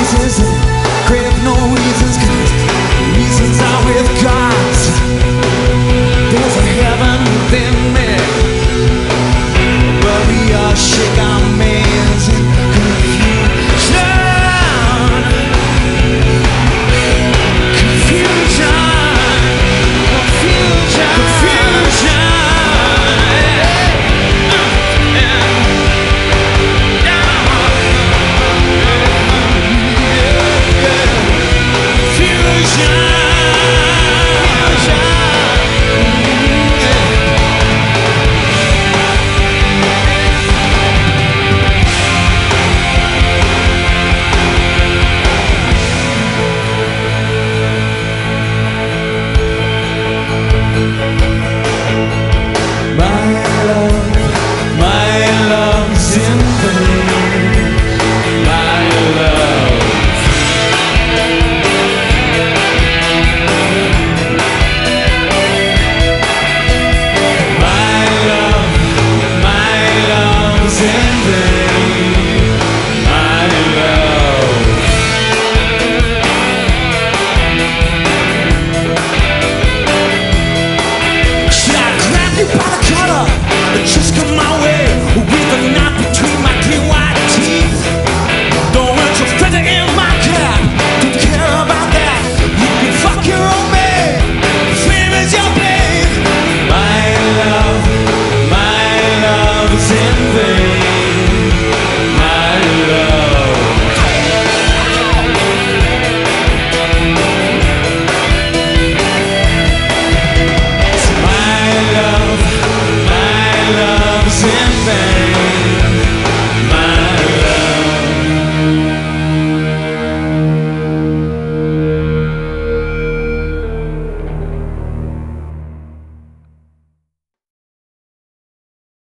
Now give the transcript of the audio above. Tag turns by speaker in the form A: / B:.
A: reasons and crave no reasons, 'cause reasons are with God. There's a heaven within me, but we all shake our minds in confusion. Just come my way with a knife between my clean white teeth. Don't want your feather in my cap, don't care about that. You can fuck your own man, flame is your pain. My love is in vain.